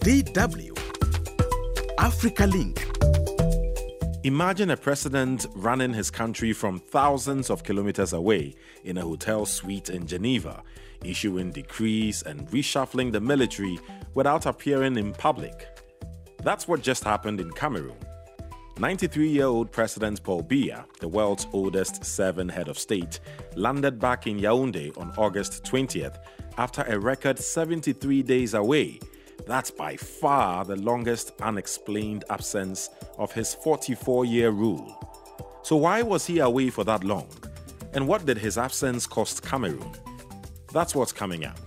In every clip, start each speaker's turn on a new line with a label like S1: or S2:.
S1: DW Africa Link.
S2: Imagine a president running his country from thousands of kilometers away in a hotel suite in Geneva, issuing decrees and reshuffling the military without appearing in public. That's what just happened in Cameroon. 93-year-old President Paul Biya, the world's oldest serving head of state, landed back in Yaoundé on August 20th after a record 73 days away. That's by far the longest unexplained absence of his 44-year rule. So why was he away for that long? And what did his absence cost Cameroon? That's what's coming up.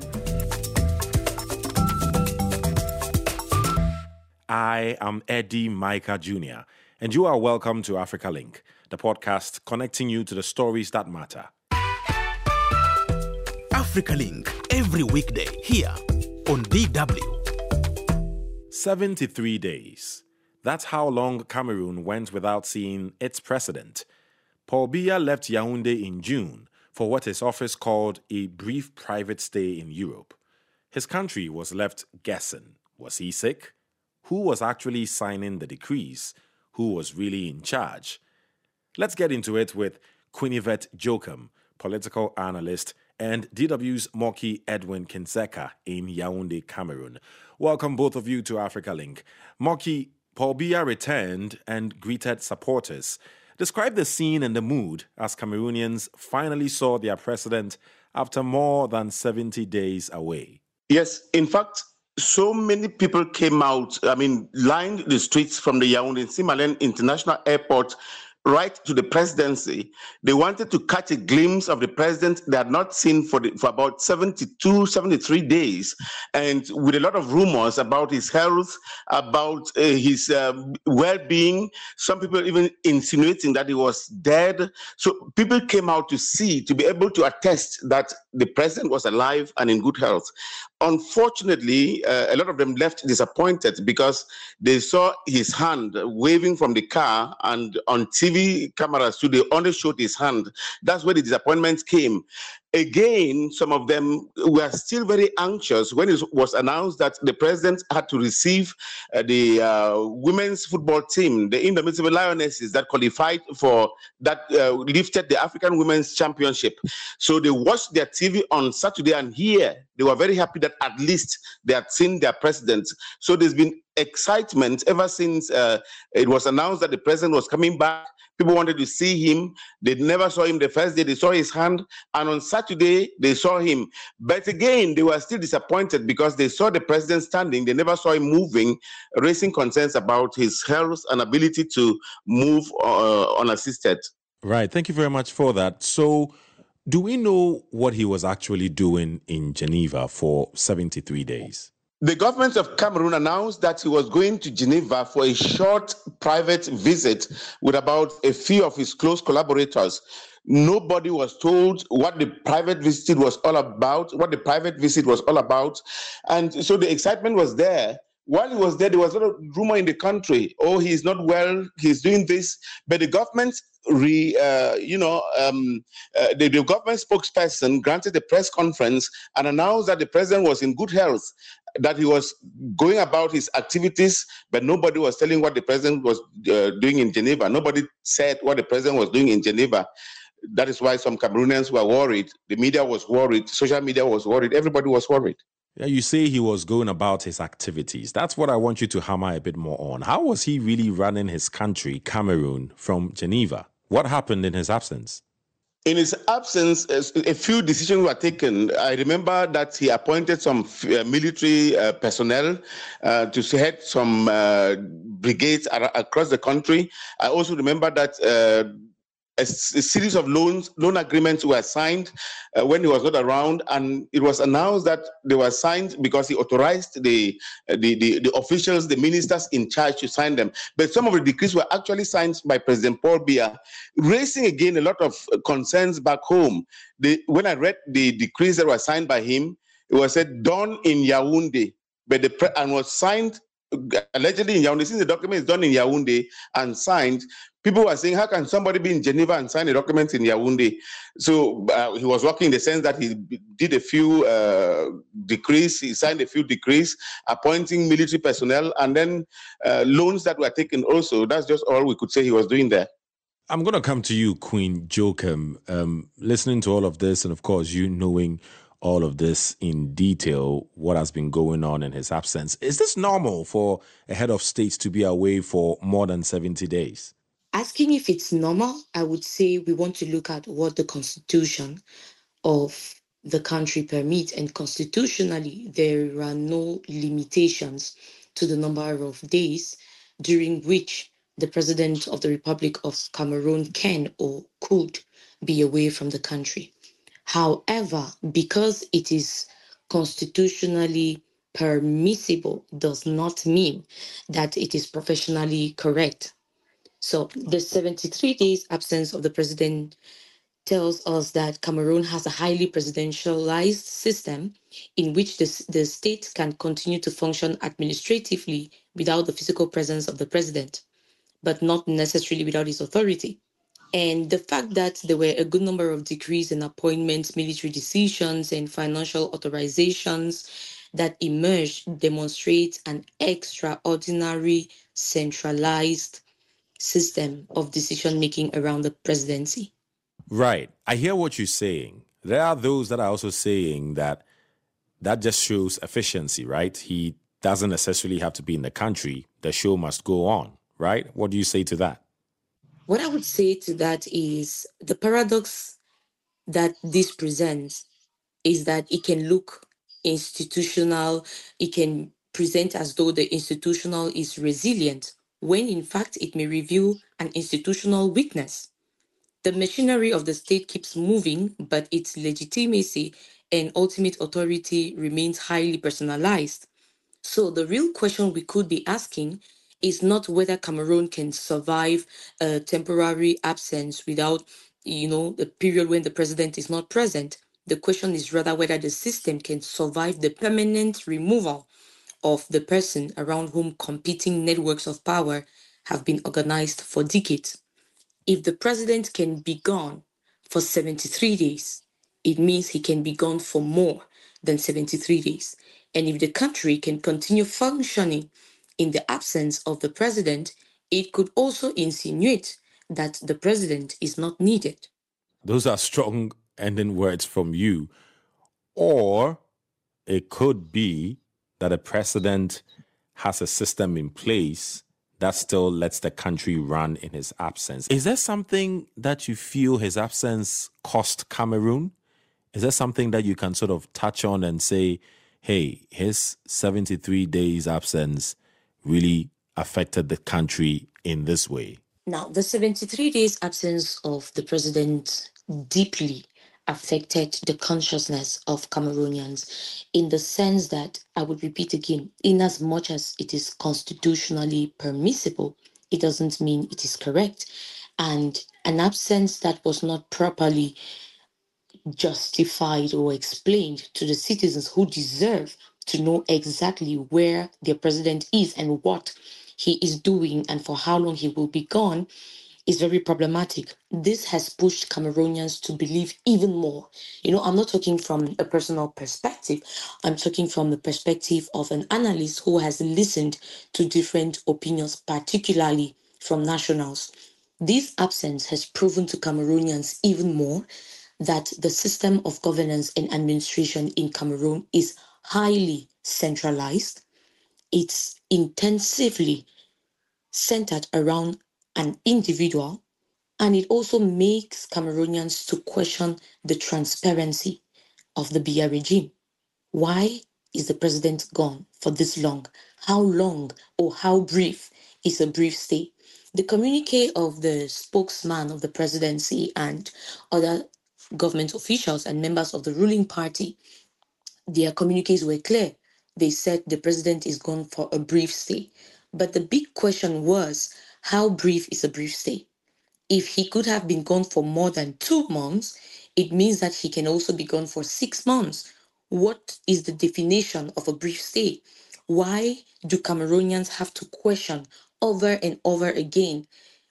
S2: I am Eddie Micah Jr., and you are welcome to Africa Link, the podcast connecting you to the stories that matter.
S1: Africa Link, every weekday here on DW.
S2: 73 days. That's how long Cameroon went without seeing its president. Paul Biya left Yaoundé in June for what his office called a brief private stay in Europe. His country was left guessing. Was he sick? Who was actually signing the decrees? Who was really in charge? Let's get into it with Quinivet Jokum, political analyst, and DW's Moki Edwin Kinseka in Yaoundé, Cameroon. Welcome both of you to Africa Link. Moki, Paul Biya returned and greeted supporters. Describe the scene and the mood as Cameroonians finally saw their president after more than 70 days away.
S3: Yes, in fact, so many people came out, lined the streets from the Yaoundé Simalène International Airport right to the presidency. They wanted to catch a glimpse of the president they had not seen for about 73 days, and with a lot of rumors about his health, about his well-being, some people even insinuating that he was dead. So people came out to be able to attest that the president was alive and in good health. Unfortunately, a lot of them left disappointed because they saw his hand waving from the car, and on TV cameras too, they only showed his hand. That's where the disappointment came. Again, some of them were still very anxious when it was announced that the president had to receive the women's football team, the Indomitable Lionesses that qualified for that, lifted the African Women's Championship. So they watched their TV on Saturday, and here they were very happy that at least they had seen their president. So there's been excitement ever since it was announced that the president was coming back. People wanted to see him. They never saw him the first day. They saw his hand. And on Saturday, they saw him. But again, they were still disappointed because they saw the president standing. They never saw him moving, raising concerns about his health and ability to move unassisted.
S2: Right. Thank you very much for that. So do we know what he was actually doing in Geneva for 73 days?
S3: The government of Cameroon announced that he was going to Geneva for a short private visit with about a few of his close collaborators. Nobody was told what the private visit was all about, And so the excitement was there. While he was there, there was a lot of rumor in the country. Oh, he's not well, he's doing this. But the government the government spokesperson granted a press conference and announced that the president was in good health, that he was going about his activities, but nobody was telling what the president was doing in Geneva. Nobody said what the president was doing in Geneva. That is why some Cameroonians were worried. The media was worried. Social media was worried. Everybody was worried.
S2: Yeah, you say he was going about his activities. That's what I want you to hammer a bit more on. How was he really running his country, Cameroon, from Geneva? What happened in his absence?
S3: In his absence, a few decisions were taken. I remember that he appointed some military personnel to head some brigades across the country. I also remember that a series of loan agreements were signed when he was not around, and it was announced that they were signed because he authorized the officials, the ministers in charge to sign them. But some of the decrees were actually signed by President Paul Biya, raising again a lot of concerns back home. When I read the decrees that were signed by him, it was said done in Yaoundé, and was signed allegedly in Yaoundé. Since the document is done in Yaoundé and signed, People were saying, how can somebody be in Geneva and sign a document in Yaoundé? So he was working in the sense that he did a few decrees, he signed a few decrees, appointing military personnel, and then loans that were taken also. That's just all we could say he was doing there.
S2: I'm going to come to you, Queen Joachim. Listening to all of this, and of course, you knowing all of this in detail, what has been going on in his absence. Is this normal for a head of state to be away for more than 70 days?
S4: Asking if it's normal, I would say we want to look at what the constitution of the country permits. And constitutionally, there are no limitations to the number of days during which the president of the Republic of Cameroon can or could be away from the country. However, because it is constitutionally permissible does not mean that it is professionally correct. So the 73 days absence of the president tells us that Cameroon has a highly presidentialized system in which the state can continue to function administratively without the physical presence of the president, but not necessarily without his authority. And the fact that there were a good number of decrees and appointments, military decisions, and financial authorizations that emerged demonstrates an extraordinary centralized system of decision making around the presidency.
S2: Right. I hear what you're saying. There are those that are also saying that just shows efficiency, right? He doesn't necessarily have to be in the country. The show must go on, right? What do you say to that?
S4: What I would say to that is the paradox that this presents is that it can look institutional, it can present as though the institutional is resilient, when in fact it may reveal an institutional weakness. The machinery of the state keeps moving, but its legitimacy and ultimate authority remains highly personalized. So the real question we could be asking is not whether Cameroon can survive a temporary absence without, the period when the president is not present. The question is rather whether the system can survive the permanent removal of the person around whom competing networks of power have been organized for decades. If the president can be gone for 73 days, it means he can be gone for more than 73 days. And if the country can continue functioning in the absence of the president, it could also insinuate that the president is not needed.
S2: Those are strong ending words from you. Or it could be that a president has a system in place that still lets the country run in his absence. Is there something that you feel his absence cost Cameroon? Is there something that you can sort of touch on and say, hey, his 73 days absence really affected the country in this way?
S4: Now, the 73 days absence of the president deeply affected the consciousness of Cameroonians in the sense that, I would repeat again, in as much as it is constitutionally permissible, it doesn't mean it is correct. And an absence that was not properly justified or explained to the citizens who deserve to know exactly where their president is and what he is doing and for how long he will be gone is very problematic. This has pushed Cameroonians to believe even more. I'm not talking from a personal perspective. I'm talking from the perspective of an analyst who has listened to different opinions, particularly from nationals. This absence has proven to Cameroonians even more that the system of governance and administration in Cameroon is highly centralized. It's intensively centered around an individual, and it also makes Cameroonians to question the transparency of the Biya regime. Why is the president gone for this long? How long or how brief is a brief stay? The communique of the spokesman of the presidency and other government officials and members of the ruling party, their communiques were clear. They said the president is gone for a brief stay. But the big question was, how brief is a brief stay? If he could have been gone for more than 2 months, it means that he can also be gone for 6 months. What is the definition of a brief stay? Why do Cameroonians have to question over and over again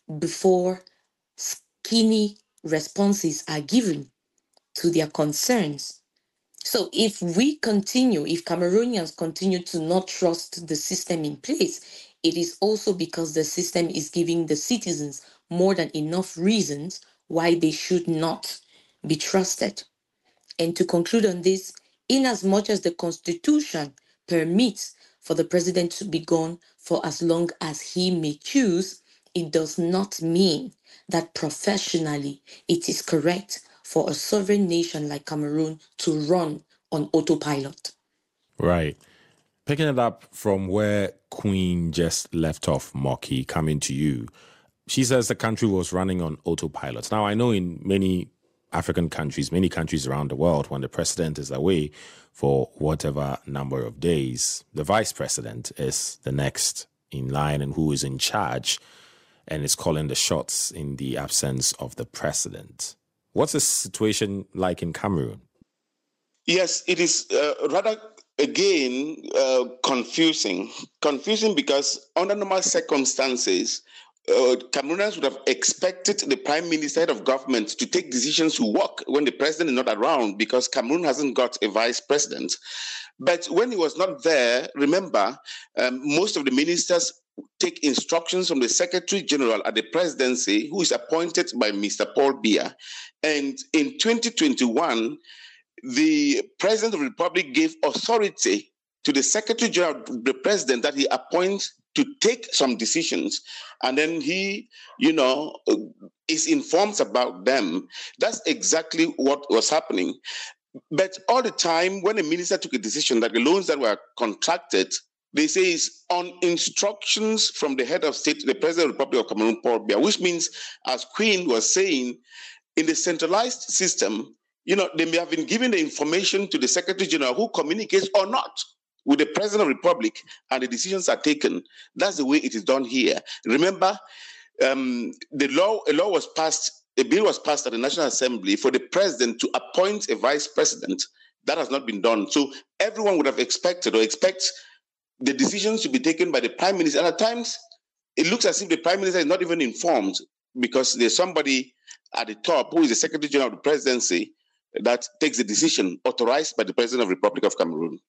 S4: before skinny responses are given to their concerns. So if Cameroonians continue to not trust the system in place, it is also because the system is giving the citizens more than enough reasons why they should not be trusted. And to conclude on this, in as much as the Constitution permits for the president to be gone for as long as he may choose, it does not mean that professionally it is correct for a sovereign nation like Cameroon to run on autopilot.
S2: Right. Picking it up from where Queen just left off, Moki, coming to you. She says the country was running on autopilot. Now, I know in many African countries, many countries around the world, when the president is away for whatever number of days, the vice president is the next in line and who is in charge and is calling the shots in the absence of the president. What's the situation like in Cameroon?
S3: Yes, it is rather, again, confusing. Confusing because under normal circumstances, Cameroonians would have expected the prime minister, head of government, to take decisions to work when the president is not around because Cameroon hasn't got a vice president. But when he was not there, remember, most of the ministers take instructions from the Secretary General at the presidency, who is appointed by Mr. Paul Biya. And in 2021, the President of the Republic gave authority to the Secretary General, the President, that he appoints to take some decisions. And then he, is informed about them. That's exactly what was happening. But all the time, when a minister took a decision that the loans that were contracted, they say it's on instructions from the head of state, the President of the Republic of Cameroon, Paul Biya, which means, as Queen was saying, in the centralized system, they may have been given the information to the Secretary General who communicates or not with the President of the Republic, and the decisions are taken. That's the way it is done here. Remember, a bill was passed at the National Assembly for the President to appoint a vice president. That has not been done. So everyone would have expect the decisions to be taken by the Prime Minister. And at times, it looks as if the Prime Minister is not even informed because there's somebody at the top who is the Secretary General of the Presidency that takes the decision authorized by the President of the Republic of Cameroon.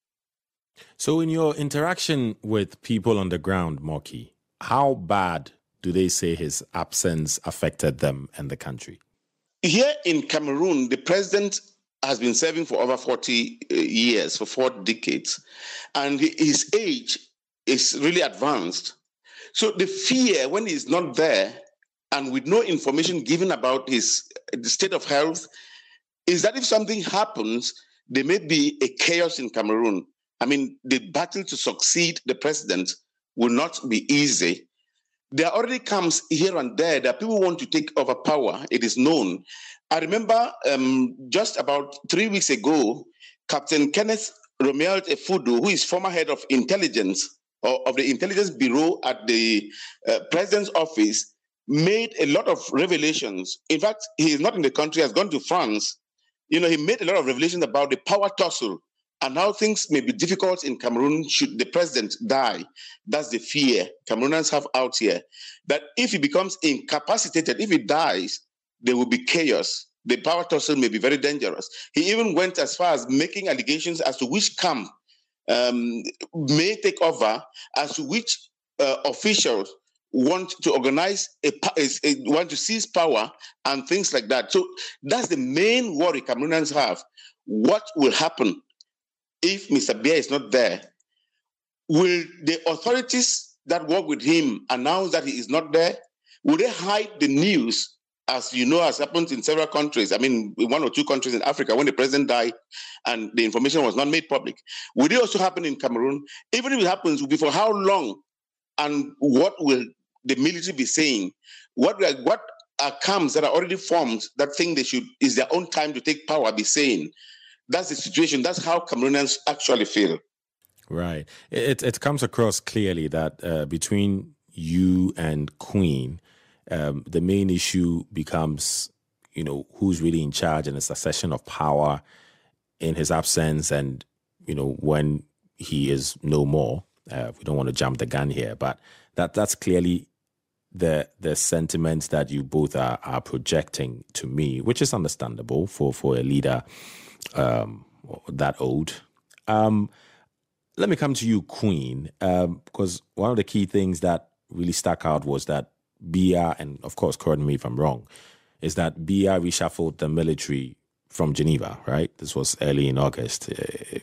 S2: So in your interaction with people on the ground, Moki, how bad do they say his absence affected them and the country?
S3: Here in Cameroon, the president has been serving for over 40 years, for 4 decades, and his age is really advanced. So the fear when he's not there and with no information given about the state of health is that if something happens, there may be a chaos in Cameroon. I mean, the battle to succeed the president will not be easy. There already comes here and there that people want to take over power. It is known. I remember just about 3 weeks ago, Captain Kenneth Romuald Efudu, who is former head of intelligence or of the intelligence bureau at the president's office, made a lot of revelations. In fact, he is not in the country, has gone to France. He made a lot of revelations about the power tussle and how things may be difficult in Cameroon should the president die. That's the fear Cameroonians have out here, that if he becomes incapacitated, if he dies, there will be chaos. The power tussle may be very dangerous. He even went as far as making allegations as to which camp may take over, as to which officials want to organize, want to seize power and things like that. So that's the main worry Cameroonians have. What will happen if Mr. Biya is not there? Will the authorities that work with him announce that he is not there? Will they hide the news, as you know has happened in several countries? I mean, in 1 or 2 countries in Africa, when the president died and the information was not made public. Will it also happen in Cameroon? Even if it happens, will be for how long? And what will the military be saying? What are camps that are already formed that think is their own time to take power be saying? That's the situation. That's how Cameroonians actually feel.
S2: Right. It comes across clearly that between you and Queen, the main issue becomes, who's really in charge and the succession of power in his absence and, when he is no more. We don't want to jump the gun here, but that's clearly the sentiments that you both are projecting to me, which is understandable for a leader that old. Let me come to you, Queen, because one of the key things that really stuck out was that Biya, and of course, correct me if I'm wrong, is that Biya reshuffled the military from Geneva, right? This was early in August,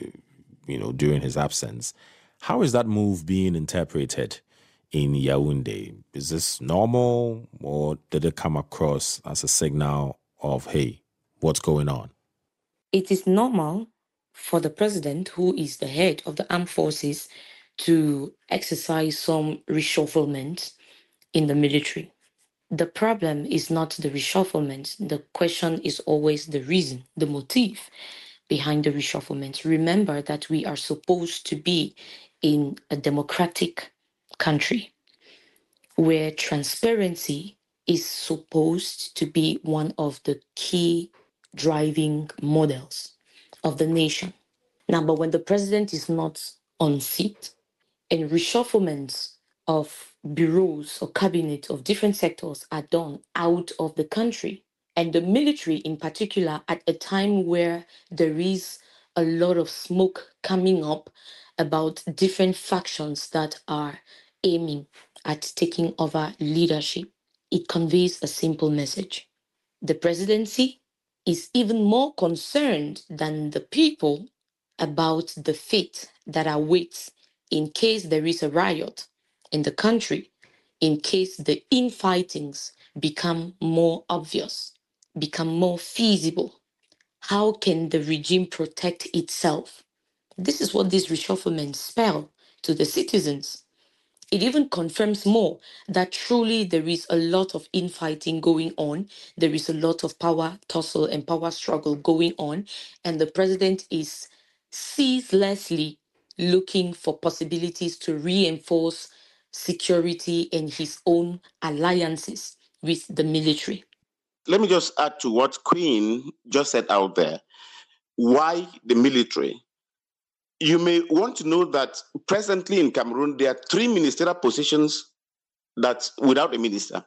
S2: during his absence. How is that move being interpreted in Yaoundé? Is this normal, or did it come across as a signal of, hey, what's going on?
S4: It is normal for the president, who is the head of the armed forces, to exercise some reshufflement in the military. The problem is not the reshufflement. The question is always the reason, the motive behind the reshufflement. Remember that we are supposed to be in a democratic country where transparency is supposed to be one of the key driving models of the nation. Now, but when the president is not on seat and reshufflements of bureaus or cabinet of different sectors are done out of the country, and the military in particular, at a time where there is a lot of smoke coming up about different factions that are aiming at taking over leadership, it conveys a simple message. The presidency is even more concerned than the people about the fate that awaits in case there is a riot in the country, in case the infightings become more obvious, become more feasible. How can the regime protect itself? This is what this reshufflement spell to the citizens. It even confirms more that truly there is a lot of infighting going on. There is a lot of power tussle and power struggle going on. And the president is ceaselessly looking for possibilities to reinforce security in his own alliances with the military.
S3: Let me just add to what Queen just said out there. Why the military? You may want to know that presently in Cameroon, there are 3 ministerial positions that's without a minister.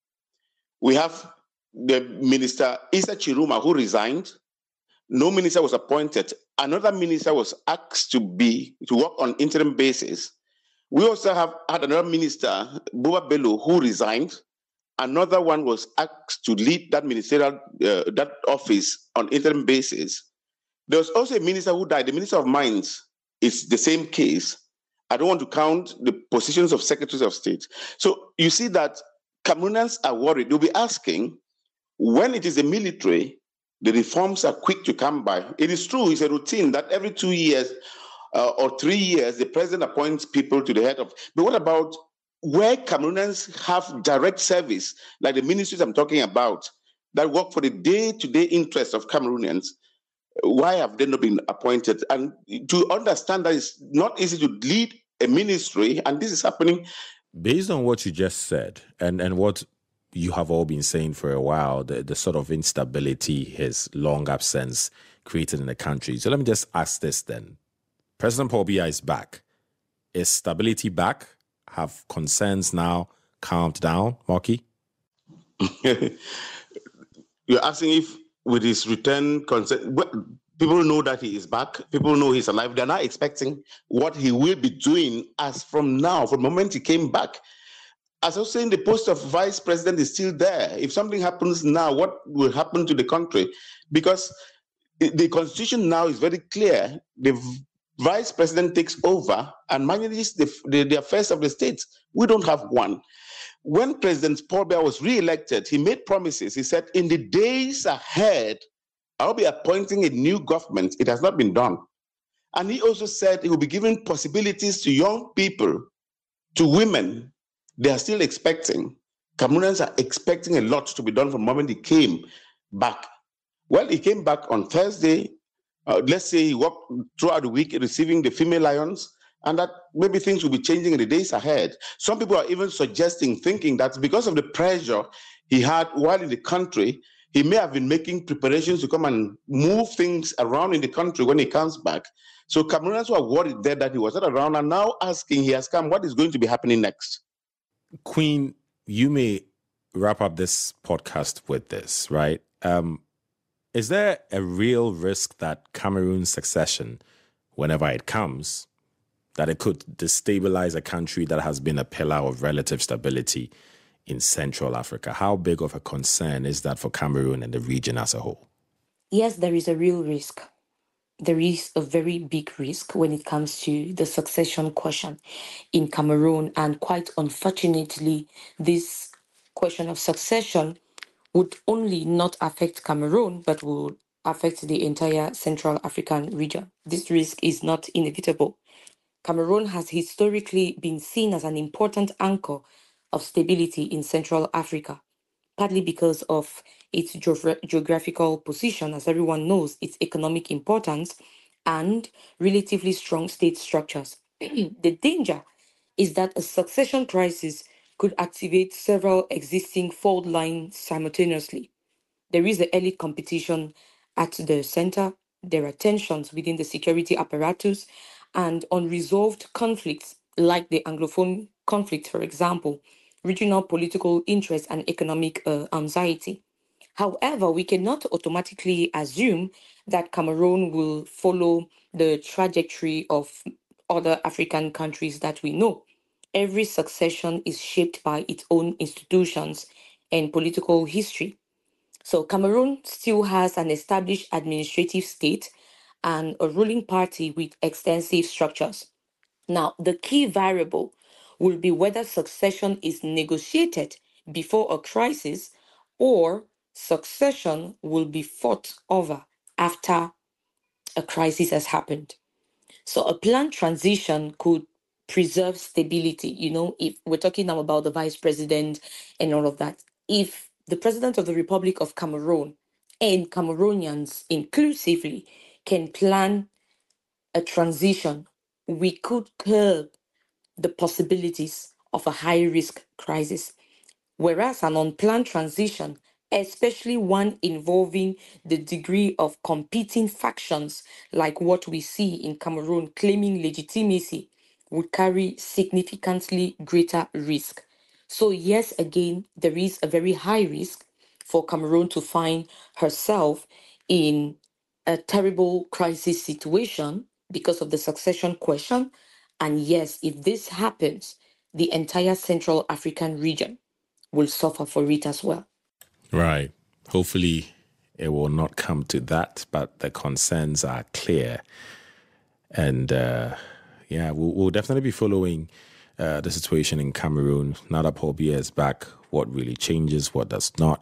S3: We have the minister, Issa Chiruma, who resigned. No minister was appointed. Another minister was asked to work on interim basis. We also had another minister, Buba Bello, who resigned. Another one was asked to lead that ministerial that office on interim basis. There was also a minister who died, the Minister of Mines. It's the same case. I don't want to count the positions of secretaries of state. So you see that Cameroonians are worried. They'll be asking, when it is the military, the reforms are quick to come by. It is true, it's a routine that every 2 years or 3 years, the president appoints people to the head of. But what about where Cameroonians have direct service, like the ministries I'm talking about, that work for the day-to-day interests of Cameroonians? Why have they not been appointed? And to understand that it's not easy to lead a ministry, and this is happening.
S2: Based on what you just said, and what you have all been saying for a while, the sort of instability his long absence created in the country. So let me just ask this then. President Paul Biya is back. Is stability back? Have concerns now calmed down, Moki?
S3: You're asking if with his return, people know that he is back. People know he's alive. They're not expecting what he will be doing as from now, from the moment he came back. As I was saying, the post of vice president is still there. If something happens now, what will happen to the country? Because the constitution now is very clear. The vice president takes over and manages the affairs of the state. We don't have one. When President Paul Biya was re-elected, he made promises. He said, in the days ahead, I'll be appointing a new government. It has not been done. And he also said he will be giving possibilities to young people, to women. They are still expecting. Cameroonians are expecting a lot to be done from the moment he came back. Well, he came back on Thursday. Let's say he worked throughout the week receiving the female lions, and that maybe things will be changing in the days ahead. Some people are even thinking that because of the pressure he had while in the country, he may have been making preparations to come and move things around in the country when he comes back. So Cameroonians were worried there that he was not around, and now asking, he has come, what is going to be happening next?
S2: Queen, you may wrap up this podcast with this, right? Is there a real risk that Cameroon's succession, whenever it comes, that it could destabilize a country that has been a pillar of relative stability in Central Africa? How big of a concern is that for Cameroon and the region as a whole?
S4: Yes, there is a real risk. There is a very big risk when it comes to the succession question in Cameroon. And quite unfortunately, this question of succession would only not affect Cameroon, but would affect the entire Central African region. This risk is not inevitable. Cameroon has historically been seen as an important anchor of stability in Central Africa, partly because of its geographical position, as everyone knows, its economic importance, and relatively strong state structures. The danger is that a succession crisis could activate several existing fault lines simultaneously. There is the elite competition at the center, there are tensions within the security apparatus, and unresolved conflicts like the Anglophone conflict, for example, regional political interest and economic anxiety. However, we cannot automatically assume that Cameroon will follow the trajectory of other African countries that we know. Every succession is shaped by its own institutions and political history. So Cameroon still has an established administrative state and a ruling party with extensive structures. Now, the key variable will be whether succession is negotiated before a crisis or succession will be fought over after a crisis has happened. So a planned transition could preserve stability. If we're talking now about the vice president and all of that, if the president of the Republic of Cameroon and Cameroonians inclusively can plan a transition, we could curb the possibilities of a high risk crisis. Whereas an unplanned transition, especially one involving the degree of competing factions, like what we see in Cameroon claiming legitimacy, would carry significantly greater risk. So, yes, again, there is a very high risk for Cameroon to find herself in a terrible crisis situation because of the succession question. And yes, if this happens, the entire Central African region will suffer for it as well.
S2: Right. Hopefully, it will not come to that, but the concerns are clear. And we'll definitely be following the situation in Cameroon. Now that Paul Biya is back, what really changes, what does not.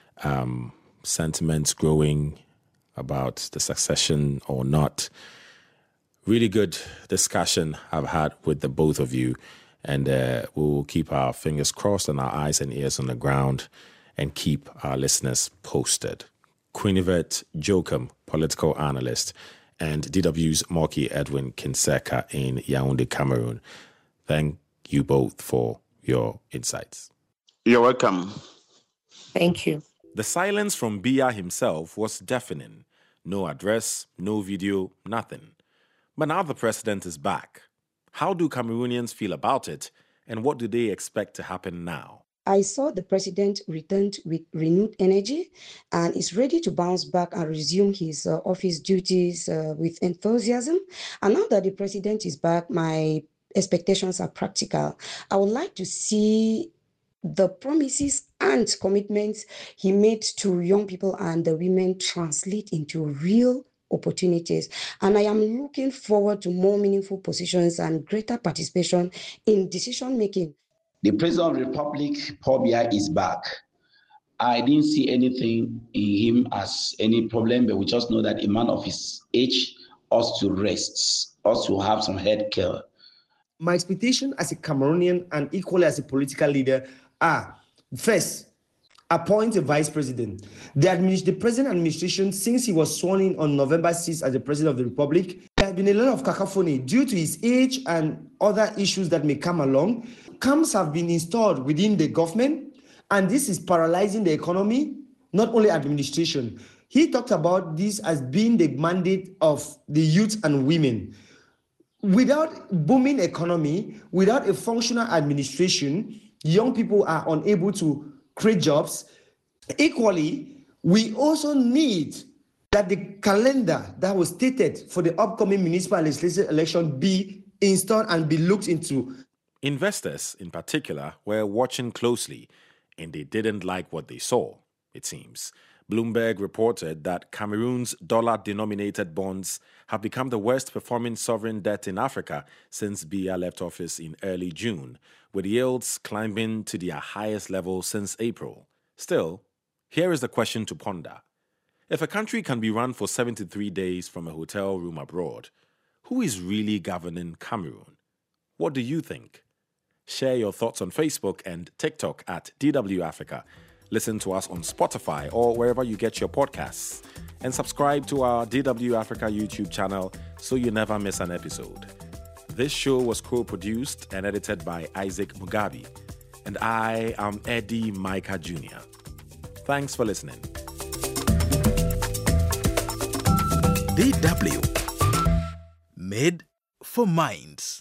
S2: Sentiments growing about the succession or not. Really good discussion I've had with the both of you. And we'll keep our fingers crossed and our eyes and ears on the ground and keep our listeners posted. Quinnivet Jokum, political analyst, and DW's Moki Edwin Kinseka in Yaoundé, Cameroon. Thank you both for your insights.
S3: You're welcome.
S4: Thank you.
S2: The silence from Biya himself was deafening. No address, no video, nothing. But now the president is back. How do Cameroonians feel about it, and what do they expect to happen now?
S5: I saw the president returned with renewed energy and is ready to bounce back and resume his office duties with enthusiasm. And now that the president is back, my expectations are practical. I would like to see the promises and commitments he made to young people and the women translate into real opportunities. And I am looking forward to more meaningful positions and greater participation in decision making.
S6: The President of the Republic, Paul Biya, is back. I didn't see anything in him as any problem, but we just know that a man of his age ought to rest, ought to have some head care.
S7: My expectation as a Cameroonian and equally as a political leader are, first, appoint a vice president. The present administration, since he was sworn in on November 6th as the president of the Republic, there has been a lot of cacophony due to his age and other issues that may come along. Camps have been installed within the government, and this is paralyzing the economy, not only administration. He talked about this as being the mandate of the youth and women. Without booming economy, without a functional administration, Young people are unable to create jobs. Equally, we also need that the calendar that was stated for the upcoming municipal and legislative election be installed and be looked into.
S2: Investors, in particular, were watching closely, and they didn't like what they saw, it seems. Bloomberg reported that Cameroon's dollar-denominated bonds have become the worst-performing sovereign debt in Africa since Biya left office in early June, with yields climbing to their highest level since April. Still, here is the question to ponder. If a country can be run for 73 days from a hotel room abroad, who is really governing Cameroon? What do you think? Share your thoughts on Facebook and TikTok at DW Africa. Listen to us on Spotify or wherever you get your podcasts. And subscribe to our DW Africa YouTube channel so you never miss an episode. This show was co-produced and edited by Isaac Mugabi. And I am Eddie Micah Jr. Thanks for listening.
S1: DW. Made for minds.